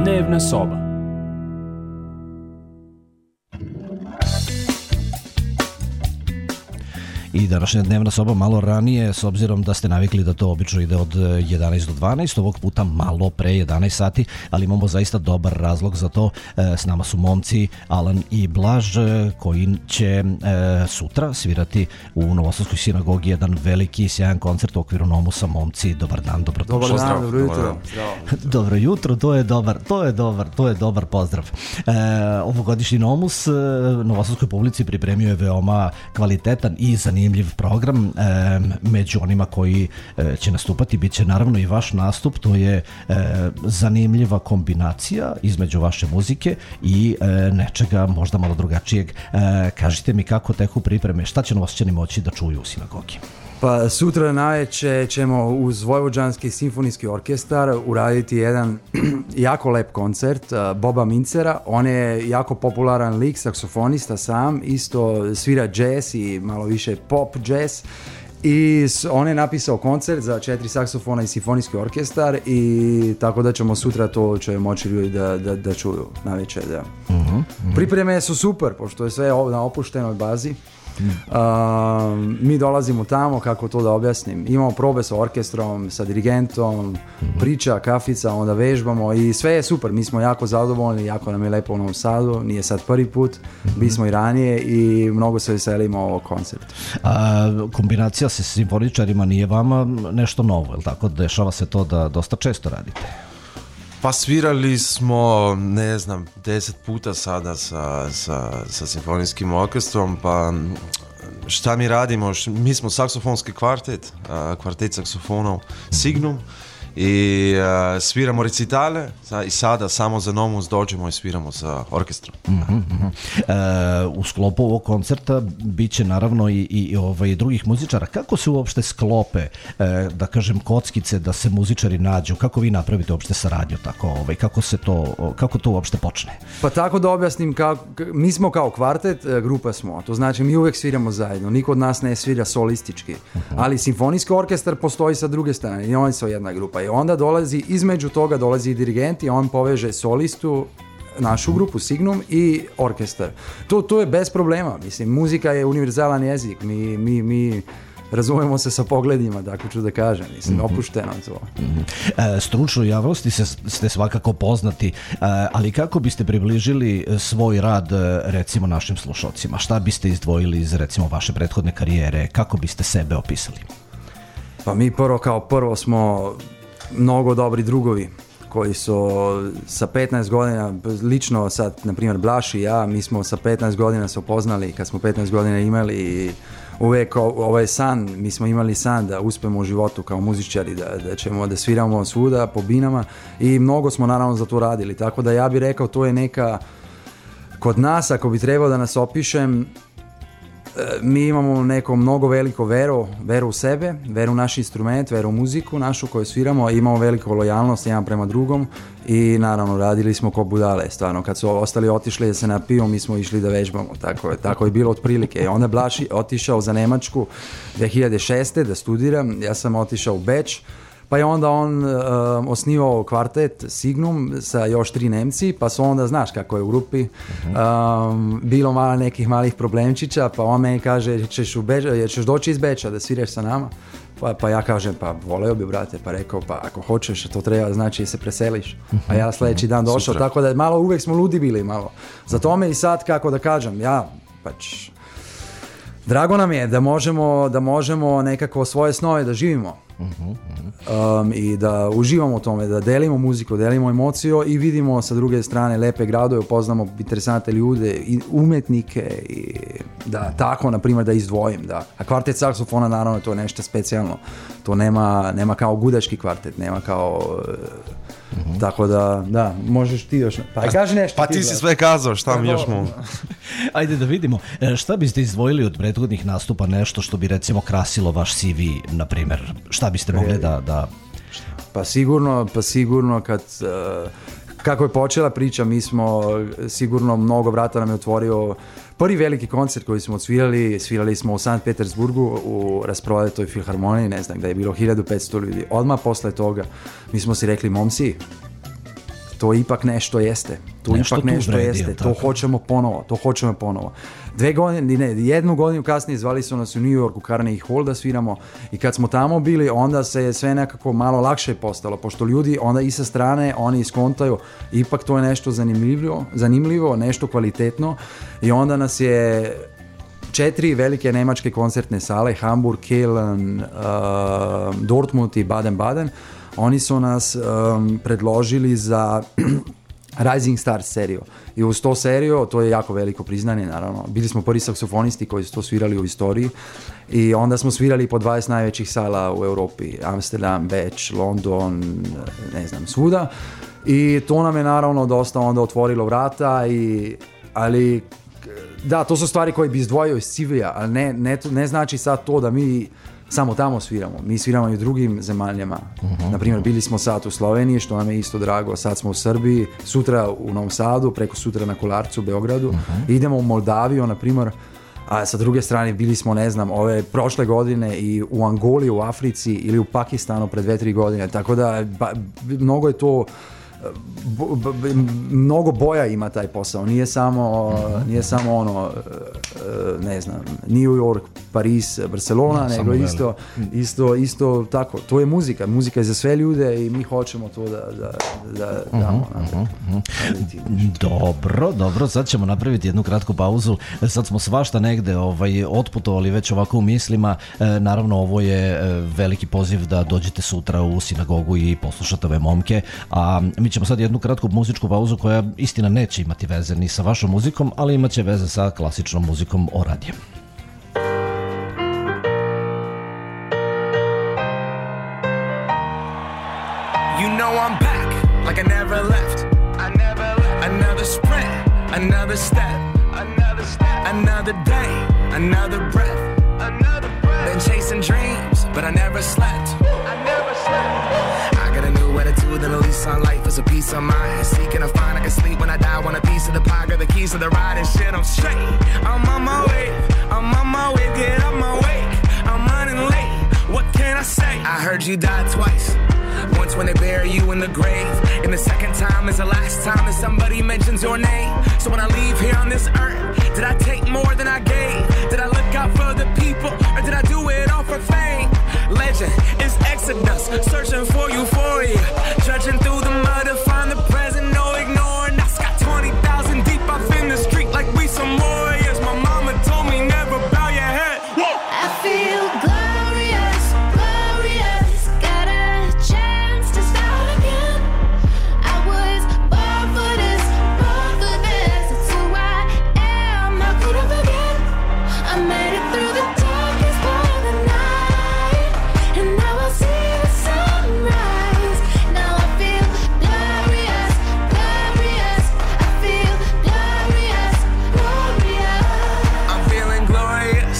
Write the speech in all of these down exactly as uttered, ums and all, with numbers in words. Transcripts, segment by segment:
Dnevna soba. I današnja dnevna soba malo ranije, s obzirom da ste navikli da to obično ide od jedanaest do dvanaest, ovog puta malo pre jedanaest sati, ali imamo zaista dobar razlog za to. S nama su momci Alan i Blaž, koji će sutra svirati u Novosadskoj sinagogi jedan veliki sjajan koncert u okviru Nomusa. Momci, dobar dan, dobrodošli. Dobar dan, dobro jutro. Dobro jutro, to je dobar, to je dobar, to je dobar pozdrav. E, ovogodišnji Nomus novosadskoj publici pripremio je veoma kvalitetan i zanimljiv program. E, među onima koji e, će nastupati bit će naravno i vaš nastup. To je e, zanimljiva kombinacija između vaše muzike i e, nečega možda malo drugačijeg. E, kažite mi kako teku pripreme, šta će Novosađani moći da čuju u sinagogi? Pa sutra navečer ćemo uz Vojvođanski simfonijski orkestar uraditi jedan jako lep koncert uh, Boba Mincera. On je jako popularan lik, saksofonista sam, isto svira jazz i malo više pop jazz. I on je napisao koncert za četiri saksofona i simfonijski orkestar, i tako da ćemo sutra to će moći ljudi da, da, da čuju navečer. Da. Uh-huh, uh-huh. Pripreme su super, pošto je sve na opuštenoj bazi. Uh, mi dolazimo tamo, kako to da objasnim, imamo probe sa orkestrom, sa dirigentom, mm-hmm. priča, kafica, onda vežbamo i sve je super, mi smo jako zadovoljni, jako nam je lepo u Novom Sadu, nije sad prvi put, mm-hmm. bili smo i ranije i mnogo se veselimo ovog koncerta. A, kombinacija sa simfoničarima nije vama nešto novo, je li tako? Dešava se to da dosta često radite? Pa svirali smo, ne znam, deset puta sada sa, sa, sa simfonijskim orkestrom, pa šta mi radimo? Mi smo saksofonski kvartet, kvartet saksofonov Signum, i uh, sviramo recitale i sada samo za Nomus dođemo i sviramo sa orkestrom. Uh-huh, uh-huh. Uh, u sklopu ovog koncerta bit će naravno i, i ovaj, drugih muzičara. Kako se uopšte sklope, uh, da kažem, kockice da se muzičari nađu? Kako vi napravite uopšte saradnju? Tako, ovaj, kako, se to, kako to uopšte počne? Pa tako da objasnim, kako, mi smo kao kvartet, grupa smo, to znači mi uvek sviramo zajedno, niko od nas ne svira solistički, uh-huh. ali simfonijski orkestar postoji sa druge strane i oni su jedna grupa. I onda dolazi, između toga dolazi i dirigent i on poveže solistu, našu grupu Signum i orkestar. To, to je bez problema, mislim, muzika je univerzalan jezik, mi, mi, mi razumemo se sa pogledima, tako ću da kažem, mislim, mm-hmm. opušteno to. Mm-hmm. E, stručnoj javnosti se, ste svakako poznati, e, ali kako biste približili svoj rad, recimo, našim slušalcima? Šta biste izdvojili iz, recimo, vaše prethodne karijere? Kako biste sebe opisali? Pa mi prvo kao prvo smo mnogo dobri drugovi koji su sa petnaest godina, lično sad, na primjer, Blaž i ja, mi smo sa petnaest godina se upoznali, kad smo petnaest godina imali, i uvek ovaj san, mi smo imali san da uspemo u životu kao muzičari, da, da ćemo da sviramo svuda po binama, i mnogo smo naravno za to radili, tako da ja bih rekao to je neka, kod nas, ako bi trebao da nas opišem, mi imamo neko mnogo veliko veru, veru u sebe, veru u naš instrument, veru u muziku našu koju sviramo, imamo veliku lojalnost jedan prema drugom i naravno radili smo ko budale, stvarno, kad su ostali otišli da se napiju, mi smo išli da vežbamo, tako je, tako je bilo otprilike. Onda Blaž otišao za Nemačku dve hiljade šeste da studira, ja sam otišao u Beč, pa je onda on uh, osnivao kvartet Signum sa još tri Nemci, pa su onda, znaš kako je u grupi, uh-huh. um, bilo malo nekih malih problemčića, pa on meni kaže, ćeš, u Beč, ćeš doći iz Beča da sviraš sa nama? Pa, pa ja kažem, pa voleo bi, brate, pa rekao, pa ako hoćeš, to treba, znači se preseliš. A ja sljedeći dan došao, Sutra. Tako da malo uvek smo ludi bili malo. Za tome i sad, kako da kažem, ja, pač, drago nam je da možemo, da možemo nekako svoje snove da živimo. Uh-huh, uh-huh. Um, i da uživamo u tome, da delimo muziku, delimo emociju i vidimo sa druge strane lepe gradove, upoznamo interesante ljude i umetnike, i da tako, na primjer, da izdvojim, da. A kvartet saksofona, naravno, to je nešto specijalno, to nema, nema kao gudački kvartet, nema kao uh-huh. tako da, da, možeš ti još, pa kaži nešto. Pa ti, ti si sve kazao, šta mi još mogu. Ajde da vidimo, šta biste izdvojili od prethodnih nastupa, nešto što bi recimo krasilo vaš C V, na primjer, šta biste mogli da... da... Pa sigurno, pa sigurno kad... Uh, kako je počela priča, mi smo sigurno mnogo vrata nam je otvorio prvi veliki koncert koji smo odsvirali, svirali smo u Sankt Petersburgu u rasprodatoj filharmoniji, ne znam, da je bilo hiljadu petsto ljudi. Odmah posle toga mi smo si rekli, momci, to ipak nešto jeste. To nešto ipak nešto vredi, jeste. tako. To hoćemo ponovo, to hoćemo ponovo. Dve godine, ne, jednu godinu kasnije zvali su nas u New York u Carnegie Hall da sviramo i kad smo tamo bili, onda se je sve nekako malo lakše postalo, pošto ljudi onda i sa strane, oni iskontaju, ipak to je nešto zanimljivo, zanimljivo, nešto kvalitetno i onda nas je četiri velike nemačke koncertne sale, Hamburg, Köln, uh, Dortmund i Baden-Baden, oni su nas um, predložili za Rising Stars seriju. I uz to seriju, to je jako veliko priznanje, naravno. Bili smo prvi saksofonisti koji su to svirali u istoriji i onda smo svirali po dvadeset najvećih sala u Europi, Amsterdam, Beč, London, ne znam, svuda. I to nam je naravno dosta onda otvorilo vrata, i, ali da, to su stvari koje bi izdvojio iz C V-a, ali ne, ne, ne znači sad to da mi samo tamo sviramo. Mi sviramo i u drugim zemaljama. Uh-huh. Naprimjer, bili smo sad u Sloveniji, što nam je isto drago, sad smo u Srbiji, sutra u Novom Sadu, preko sutra na Kolarcu u Beogradu. Uh-huh. Idemo u Moldaviju, naprimjer, a sa druge strane bili smo, ne znam, ove prošle godine i u Angoli, u Africi ili u Pakistanu pred dve, tri godine. Tako da ba, mnogo je to Bo, bo, mnogo boja ima taj posao, nije samo, mm-hmm. nije samo ono, ne znam, New York, Paris, Barcelona, no, nego isto, isto, isto tako, to je muzika, muzika je za sve ljude i mi hoćemo to da, da, da damo naprijed. Mm-hmm. Dobro, dobro, sad ćemo napraviti jednu kratku pauzu, sad smo svašta negde ovaj, otputovali već ovako u mislima, e, naravno ovo je veliki poziv da dođete sutra u sinagogu i poslušate ove momke, a mi ćemo sad jednu kratku muzičku pauzu koja istina neće imati veze ni sa vašom muzikom, ali imat će veze sa klasičnom muzikom o radijem. You know I'm back, like I never left. I never left. Another sprint, another step, another step, another day, another breath, another breath. Been chasing dreams, but I never slept. I never slept. I got a new attitude and a lease on life is a peace of mind. Seeking to find I can sleep when I die. Want a piece of the pie, got the keys to the ride and shit. I'm straight. I'm on my way. I'm on my way. Get up my way. I'm running late. What can I say? I heard you died twice. Once when they bury you in the grave, and the second time is the last time that somebody mentions your name. So when I leave here on this earth, did I take more than I gave? Did I look out for the people, or did I do it all for fame? Legend is Exodus, searching for euphoria, trudging through the mud to find the present, no ignoring. I got twenty thousand deep off in the street like we some warriors. My mama told me never bow your head. Whoa. I feel glorious, glorious. Got a chance to start again. I was born for this, born for this. It's who I am, how could I forget? I made it through the darkest part of the night, and now I see the sunrise. Now I feel glorious, glorious. I feel glorious, glorious. I'm feeling glorious.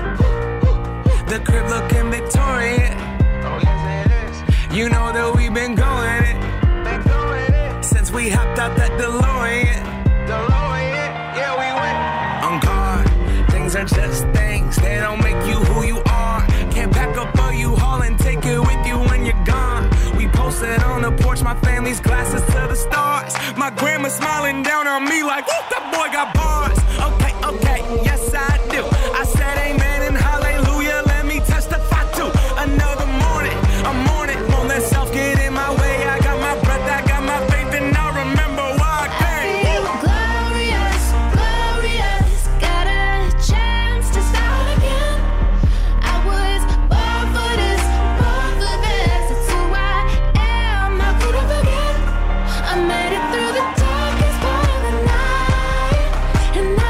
The crib looking victorious. Oh yes it is. You know that we've been going it, been going it since we hopped out that DeLorean. DeLorean, yeah we went on guard. Things are just things. They don't make you who you are. Can't pack up a U-Haul and take it with you when you're gone. We posted on the porch, my family's glasses to the stars. My grandma smiling down on me like, whoop, that boy got bars. Okay, okay, yes I do. I said amen and hallelujah. Let me testify to another morning. A morning won't let self get in my way. I got my breath, I got my faith, and I remember why I I came. feel glorious, glorious. Got a chance to start again. I was born for this, born for this. It's who I am, how could I forget? I made it through the darkest part of the night, and now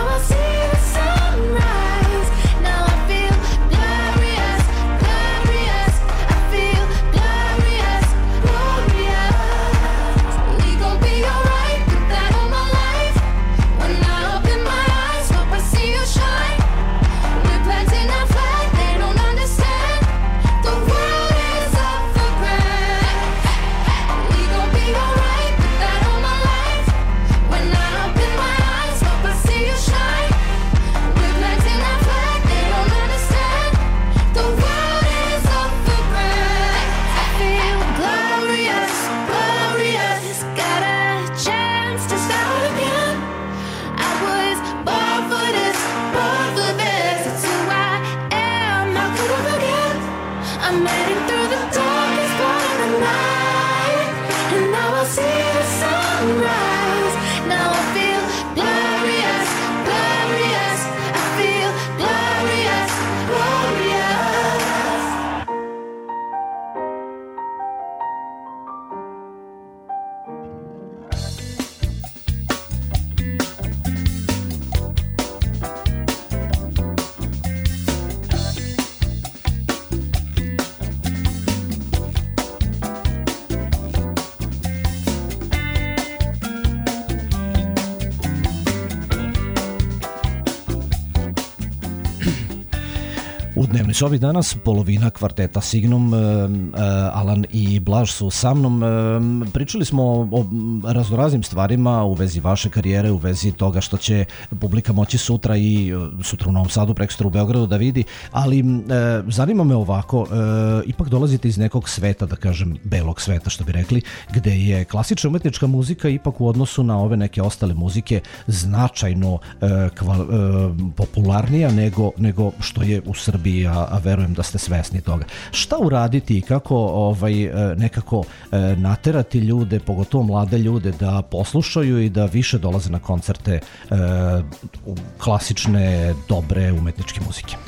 U dnevni sobi danas polovina kvarteta Signum, e, Alan i Blaž su sa mnom. E, pričali smo o, o raznoraznim stvarima u vezi vaše karijere, u vezi toga što će publika moći sutra i sutra u Novom Sadu, prekosutra u Beogradu da vidi, ali e, zanima me ovako, e, ipak dolazite iz nekog sveta, da kažem belog sveta što bi rekli, gde je klasična umetnička muzika ipak u odnosu na ove neke ostale muzike značajno e, kval, e, popularnija nego, nego što je u Srbiji. A, a verujem da ste svesni toga. Šta uraditi i kako ovaj, nekako naterati ljude, pogotovo mlade ljude, da poslušaju i da više dolaze na koncerte e, klasične, dobre umetničke muzike?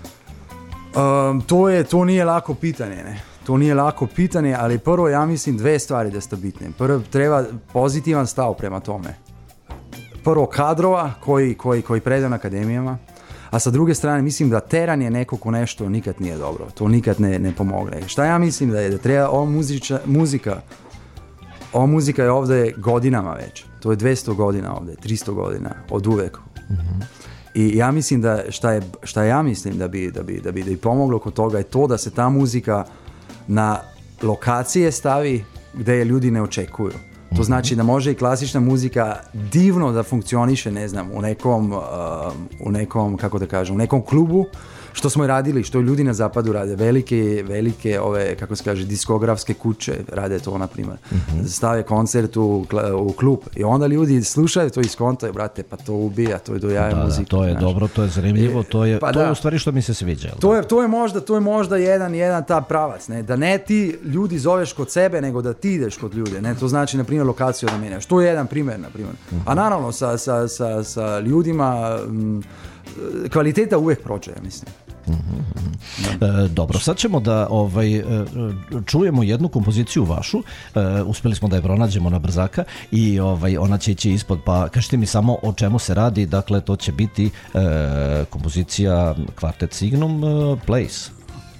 Um, to, je, to nije lako pitanje, ne? To nije lako pitanje, ali prvo ja mislim dve stvari da su bitne. Prvo treba pozitivan stav prema tome. Prvo kadrova koji, koji, koji predaju na akademijama, a sa druge strane mislim da teranje nekog u nešto nikad nije dobro. To nikad ne, ne pomogne. Šta ja mislim da je? Da treba ova muziča, muzika, ova muzika je ovdje godinama već. To je dvjesto godina ovdje, tristo godina, od uvek. Mm-hmm. I ja mislim da šta, je, šta ja mislim da bi, da bi, da bi, da bi pomoglo kod toga je to da se ta muzika na lokacije stavi gdje je ljudi ne očekuju. To znači da može i klasična muzika divno da funkcioniše, ne znam, u nekom, uh, u nekom, kako da kažem, u nekom klubu, što smo i radili, što ljudi na zapadu rade, velike, velike ove, kako se kaže, diskografske kuće rade to, na primjer. Mm-hmm. Stave koncert u, u klub i onda ljudi slušaju to i skontaju, brate, pa to ubija, to je dojaja da, muzika. Da, to je znaš. Dobro, to je zanimljivo, to je, pa to da. je u stvari što mi se sviđa. To je, to je možda, to je možda jedan, jedan ta pravac, ne? Da ne ti ljudi zoveš kod sebe, nego da ti ideš kod ljude, ne? To znači, na primjer, lokaciju da menjaš. To je jedan primjer, na primjer. Mm-hmm. A naravno, sa, sa, sa, sa ljudima m, kvaliteta uvijek prođe, ja mislim. Mm-hmm. E, dobro, sad ćemo da ovaj, čujemo jednu kompoziciju vašu, e, uspjeli smo da je pronađemo na brzaka i ovaj, ona će ići ispod, pa kažite mi samo o čemu se radi. Dakle, to će biti e, kompozicija Kvartet Signum, e, Place,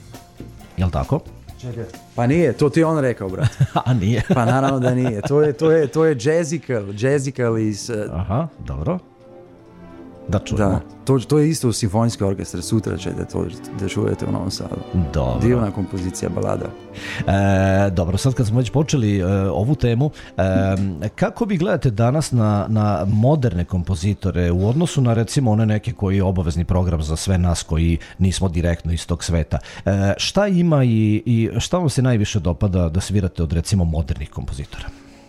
jel' tako? Čekaj. Pa nije, to ti je on rekao, brat. A nije? Pa naravno da nije, to je, to je, to je jazzical, jazzical iz... Uh... Aha, dobro. Da čujemo. Da, to, to je isto u simfonijski orkestar, sutra ćete to da čujete u Novom Sadu. Dobro. Divna kompozicija, balada. E, dobro, sad kad smo već počeli e, ovu temu, e, kako vi gledate danas na, na moderne kompozitore u odnosu na recimo one neke koji je obavezni program za sve nas koji nismo direktno iz tog sveta? E, šta ima i, i šta vam se najviše dopada da svirate od recimo modernih kompozitora?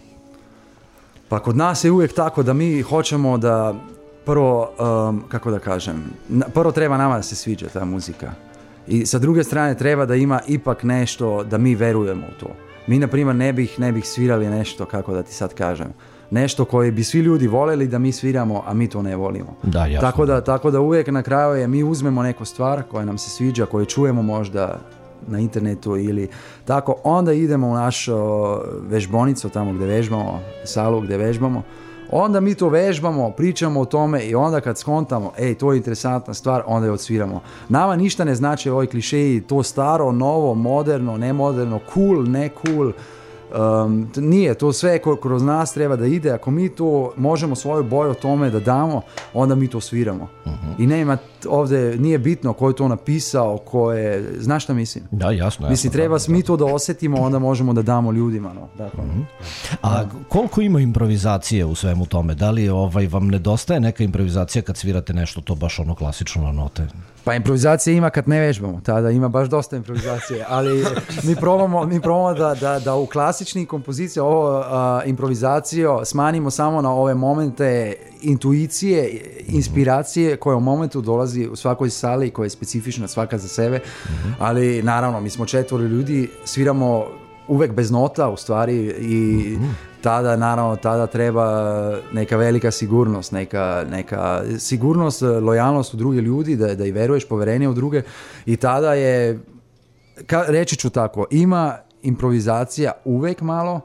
Pa kod nas je uvijek tako da mi hoćemo da prvo, um, kako da kažem, prvo treba nama da se sviđa ta muzika. I sa druge strane treba da ima ipak nešto da mi verujemo u to. Mi, na primjer, ne bih, ne bih svirali nešto, kako da ti sad kažem, nešto koje bi svi ljudi voljeli da mi sviramo, a mi to ne volimo. Da, jasno. Tako da, tako da uvijek na kraju je mi uzmemo neku stvar koja nam se sviđa, koju čujemo možda na internetu ili tako, onda idemo u našu vežbonicu, tamo gdje vežbamo, salu gdje vežbamo, onda mi to vežbamo, pričamo o tome i onda kad skontamo, ej, to je interesantna stvar, onda je odsviramo. Nama ništa ne znači ovi klišeji, to staro, novo, moderno, nemoderno, cool, ne cool. Um, nije, to sve kroz nas treba da ide. Ako mi to možemo svoju boju o tome da damo, onda mi to sviramo. Uh-huh. I nema ovdje, nije bitno ko je to napisao, ko je, znaš šta mislim? Da, jasno. jasno mislim, treba da, mi to da osjetimo, onda možemo da damo ljudima. No. Dakle. Uh-huh. A koliko ima improvizacije u svemu tome? Da li ovaj, vam nedostaje neka improvizacija kad svirate nešto to baš ono klasično na note? Pa improvizacije ima kad ne vežbamo, tada ima baš dosta improvizacije, ali mi probamo, mi probamo da, da, da u klasičnih kompozicija ovo uh, improvizaciju smanjimo samo na ove momente intuicije, inspiracije koje u momentu dolazi u svakoj sali koja je specifična svaka za sebe, mm-hmm. ali naravno mi smo četvoro ljudi, sviramo uvek bez nota u stvari i mm-hmm. tada naravno tada treba neka velika sigurnost, neka, neka sigurnost, lojalnost u druge ljudi, da, da i veruješ, poverenje u druge i tada je, ka, reći ću tako, ima improvizacija uvek malo,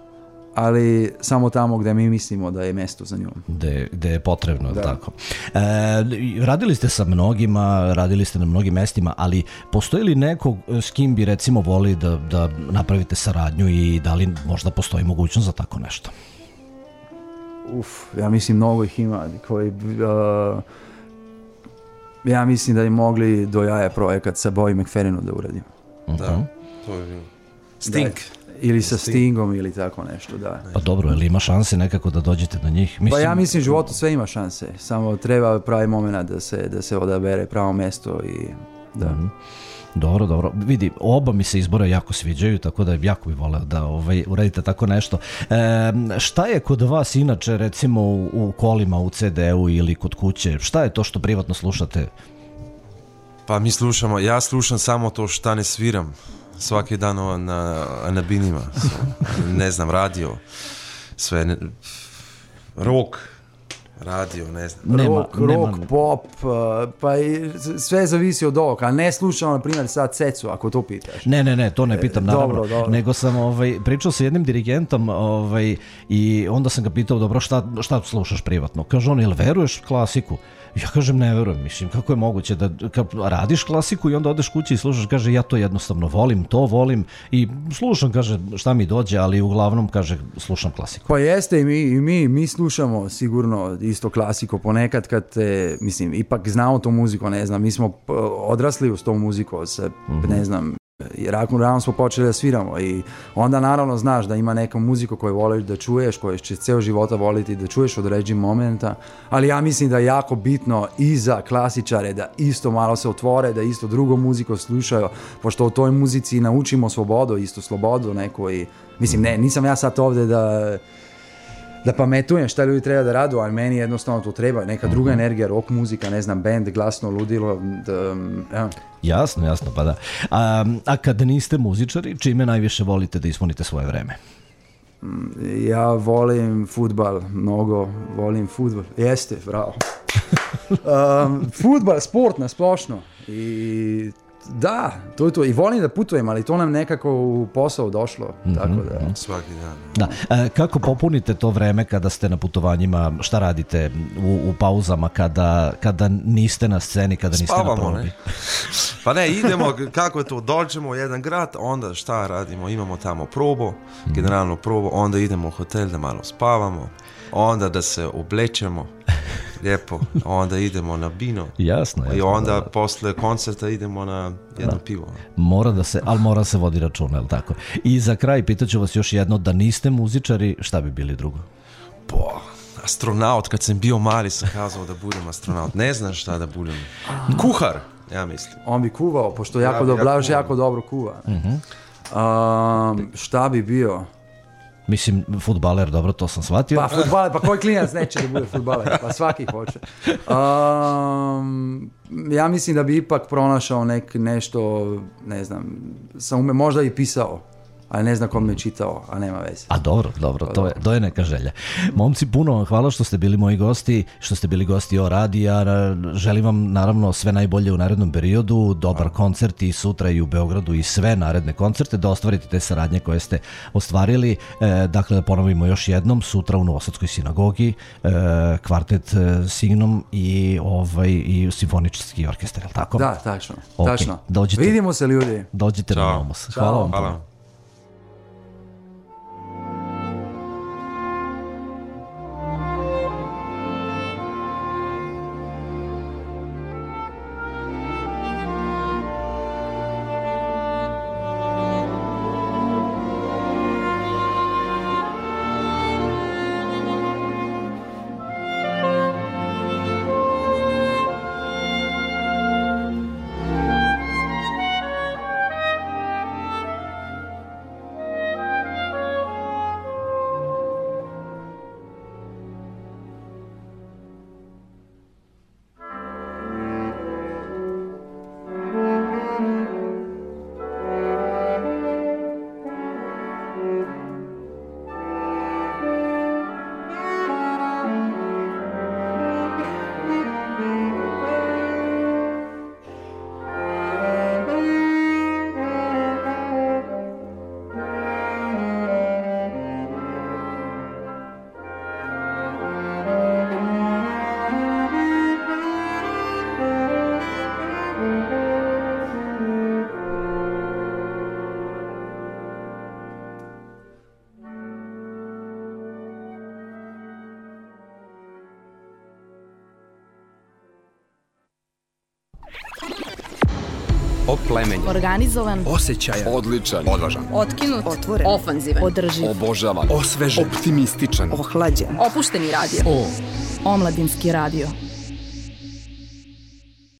ali samo tamo gdje mi mislimo da je mjesto za njom. Gde, gde je potrebno, da. Tako. E, radili ste sa mnogima, radili ste na mnogim mestima, ali postoji li nekog s kim bi recimo voli da, da napravite saradnju i da li možda postoji mogućnost za tako nešto? Uf, ja mislim mnogo ih ima koji... Uh, ja mislim da bi mogli do jaja projekat sa Bobby McFerrinu da uradimo. Da, to je bilo. Sting. Ili sa Stingom ili tako nešto, da. Pa dobro, je li ima šanse nekako da dođete do njih? Pa ja mislim u životu sve ima šanse, samo treba pravi moment da se, da se odabere pravo mesto i da. Mhm. Dobro, dobro. Vidi, oba mi se izbora jako sviđaju, tako da jako bi voleo da ovaj, uradite tako nešto. E, šta je kod vas inače, recimo u, u kolima, u ce de u ili kod kuće, šta je to što privatno slušate? Pa mi slušamo, ja slušam samo to šta ne sviram svaki dan na, na, na binima. So, ne znam, radio, sve, ne, rock, radio, ne znam. Nema, rock, nema- rock, pop, uh, pa i sve zavisi od ovog, a ne slušamo, na primjer, sad Cecu, ako to pitaš. Ne, ne, ne, to ne pitam, naravno, dobro, dobro. nego sam ovaj, pričao sa jednim dirigentom ovaj, i onda sam ga pitao, dobro, šta, šta slušaš privatno? Kaže on, jel veruješ klasiku? Ja kažem, ne verujem, mislim, kako je moguće da kad radiš klasiku i onda odeš kući i slušaš, kaže, ja to jednostavno volim, to volim i slušam, kaže, šta mi dođe, ali uglavnom, kaže, slušam klasiku. Pa jeste i mi, i mi, mi slušamo sigurno isto klasiko ponekad kad te, mislim, ipak znamo tu muziku, ne znam, mi smo p- odrasli uz tu muziku, se, ne znam, i rano rano smo počeli da sviramo i onda naravno znaš da ima neku muziku koju voliš da čuješ, koju će ceo života voliti da čuješ od određenog momenta, ali ja mislim da je jako bitno i za klasičare da isto malo se otvore, da isto drugo muziku slušaju, pošto u toj muzici naučimo slobodu, isto slobodu neku i mislim, ne, nisam ja sad ovde da da pametujem šta ljudi treba da radu, ali meni jednostavno to treba, neka druga energija, rock muzika, ne znam, band, glasno, ludilo, da, ja. Jasno, jasno, pa da. A, a kad niste muzičari, čime najviše volite da ispunite svoje vreme? Ja volim fudbal, mnogo volim fudbal. Jeste, bravo. Um, fudbal, sport na splošno. I da, to je to. I volim da putujem, ali to nam nekako u posao došlo. Mm-hmm. Tako da. Svaki dan. Da. E, kako popunite to vreme kada ste na putovanjima, šta radite u, u pauzama kada, kada niste na sceni, kada niste na Spavamo, probi? ne? Pa ne, idemo, kako je to, dođemo u jedan grad, onda šta radimo, imamo tamo probu, generalno probu, onda idemo u hotel da malo spavamo, onda da se oblečemo, lijepo, onda idemo na bino. Jasno, jasno. I onda da. posle koncerta idemo na jedno pivo. Mora da se, ali mora se vodi računa, je li tako? I za kraj pitaću vas još jedno, da niste muzičari, šta bi bili drugo? Po, astronaut, kad sam bio mali sam kazao da budem astronaut. Ne znam šta da budem. Kuhar, ja mislim. On bi kuvao, pošto jako bi dobro, ja Blaž kuvao. jako dobro kuva. Um, šta bi bio? Mislim, fudbaler, dobro, to sam shvatio. Pa fudbaler, pa koji klinac neće da bude fudbaler? Pa svaki hoće. Um, ja mislim da bi ipak pronašao nek, nešto, ne znam, sam ume, možda i pisao, ali ne znam kom me čitao, a nema veze. A dobro, dobro, to je, to je neka želja. Momci, puno vam hvala što ste bili moji gosti, što ste bili gosti o radija. Želim vam naravno sve najbolje u narednom periodu, dobar koncert i sutra i u Beogradu i sve naredne koncerte, da ostvarite te saradnje koje ste ostvarili. E, dakle, da ponovimo još jednom, sutra u Novosadskoj sinagogi, e, kvartet e, Signum i, ovaj, i simfonički orkestar, je li tako? Da, tačno, Ok, tačno. dođite. Vidimo se, ljudi. Dođite na Ćao. Nomos. Hvala vam. puno. Hvala. oplemenjen, organizovan, osjećajan, odličan, odvažan, otkinut, otvoren, ofanzivan, održiv, obožavan, osvežen, optimističan, ohlađen, opušteni radio. O. Omladinski radio.